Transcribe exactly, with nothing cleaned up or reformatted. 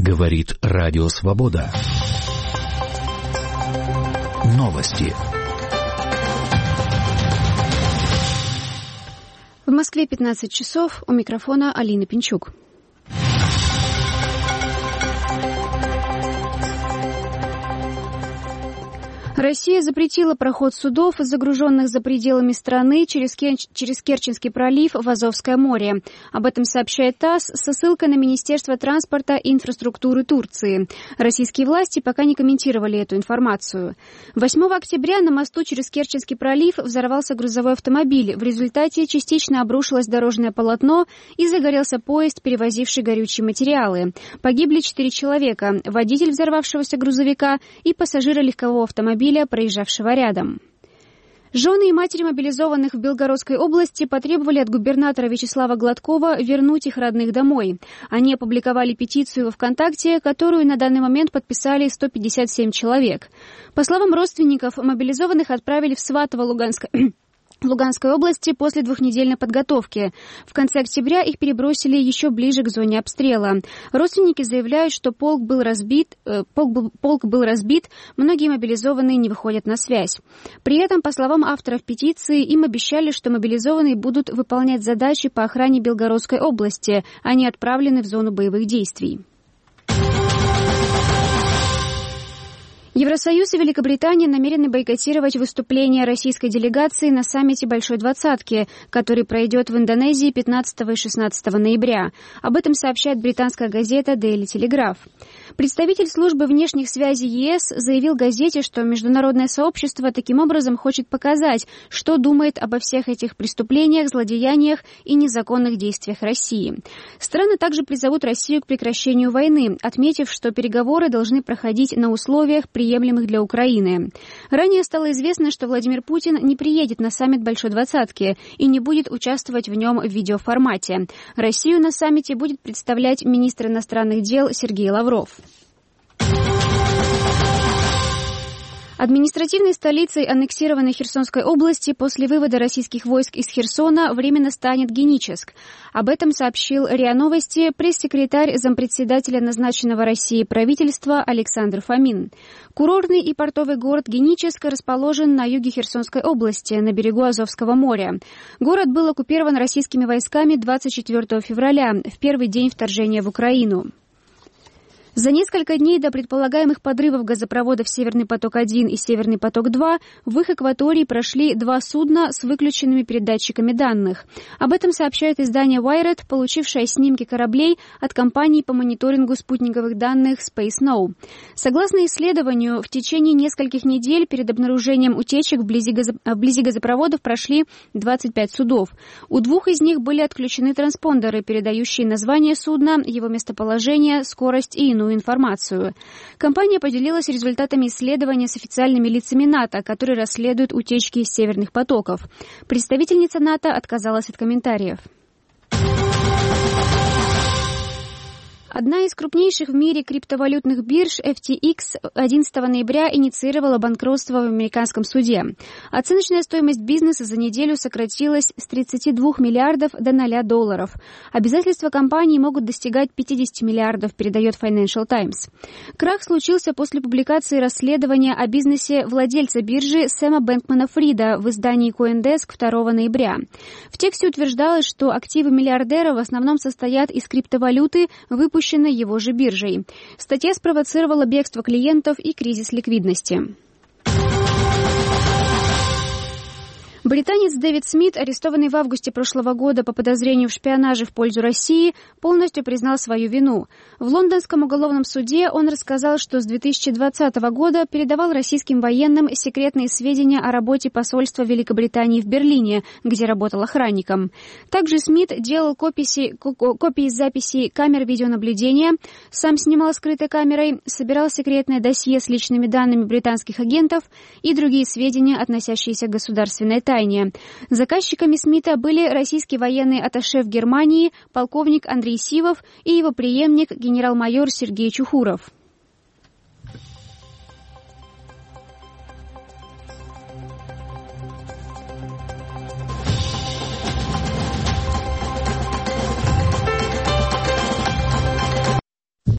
Говорит Радио Свобода. Новости. В Москве пятнадцать часов. У микрофона Алина Пинчук. Россия запретила проход судов, загруженных за пределами страны, через, Керч... через Керченский пролив в Азовское море. Об этом сообщает ТАСС со ссылкой на Министерство транспорта и инфраструктуры Турции. Российские власти пока не комментировали эту информацию. восьмого октября на мосту через Керченский пролив взорвался грузовой автомобиль. В результате частично обрушилось дорожное полотно и загорелся поезд, перевозивший горючие материалы. Погибли четыре человека: водитель взорвавшегося грузовика и пассажиры легкового автомобиля, проезжавшего рядом. Жены и матери мобилизованных в Белгородской области потребовали от губернатора Вячеслава Гладкова вернуть их родных домой. Они опубликовали петицию во ВКонтакте, которую на данный момент подписали сто пятьдесят семь человек. По словам родственников, мобилизованных отправили в Сватово Луганской... Луганской области после двухнедельной подготовки. В конце октября их перебросили еще ближе к зоне обстрела. Родственники заявляют, что полк был разбит, э, полк, был, полк был разбит, многие мобилизованные не выходят на связь. При этом, по словам авторов петиции, им обещали, что мобилизованные будут выполнять задачи по охране Белгородской области. Они отправлены в зону боевых действий. Евросоюз и Великобритания намерены бойкотировать выступление российской делегации на саммите Большой Двадцатки, который пройдет в Индонезии пятнадцатого и шестнадцатого ноября. Об этом сообщает британская газета Daily Telegraph. Представитель службы внешних связей ЕС заявил газете, что международное сообщество таким образом хочет показать, что думает обо всех этих преступлениях, злодеяниях и незаконных действиях России. Страны также призовут Россию к прекращению войны, отметив, что переговоры должны проходить на условиях, приемлемых для Украины. Ранее стало известно, что Владимир Путин не приедет на саммит Большой Двадцатки и не будет участвовать в нем в видеоформате. Россию на саммите будет представлять министр иностранных дел Сергей Лавров. Административной столицей аннексированной Херсонской области после вывода российских войск из Херсона временно станет Геническ. Об этом сообщил РИА Новости пресс-секретарь зампредседателя назначенного Россией правительства Александр Фомин. Курортный и портовый город Геническ расположен на юге Херсонской области, на берегу Азовского моря. Город был оккупирован российскими войсками двадцать четвёртого февраля, в первый день вторжения в Украину. За несколько дней до предполагаемых подрывов газопроводов «Северный поток-один» и «Северный поток-два» в их акватории прошли два судна с выключенными передатчиками данных. Об этом сообщает издание Wired, получившее снимки кораблей от компании по мониторингу спутниковых данных SpaceNow. Согласно исследованию, в течение нескольких недель перед обнаружением утечек вблизи, газо... вблизи газопроводов прошли двадцать пять судов. У двух из них были отключены транспондеры, передающие название судна, его местоположение, скорость и иную информацию. Компания поделилась результатами исследования с официальными лицами НАТО, которые расследуют утечки из северных потоков. Представительница НАТО отказалась от комментариев. Одна из крупнейших в мире криптовалютных бирж эф ти экс одиннадцатого ноября инициировала банкротство в американском суде. Оценочная стоимость бизнеса за неделю сократилась с тридцати двух миллиардов до ноля долларов. Обязательства компании могут достигать пятидесяти миллиардов, передает Financial Times. Крах случился после публикации расследования о бизнесе владельца биржи Сэма Бэнкмана-Фрида в издании CoinDesk второго ноября. В тексте утверждалось, что активы миллиардера в основном состоят из криптовалюты, выпущенной его же биржей. Статья спровоцировала бегство клиентов и кризис ликвидности. Британец Дэвид Смит, арестованный в августе прошлого года по подозрению в шпионаже в пользу России, полностью признал свою вину. В лондонском уголовном суде он рассказал, что с две тысячи двадцатого года передавал российским военным секретные сведения о работе посольства Великобритании в Берлине, где работал охранником. Также Смит делал копии, копии записей камер видеонаблюдения, сам снимал скрытой камерой, собирал секретное досье с личными данными британских агентов и другие сведения, относящиеся к государственной тайне. Заказчиками Смита были российский военный атташе в Германии, полковник Андрей Сивов и его преемник генерал-майор Сергей Чухуров.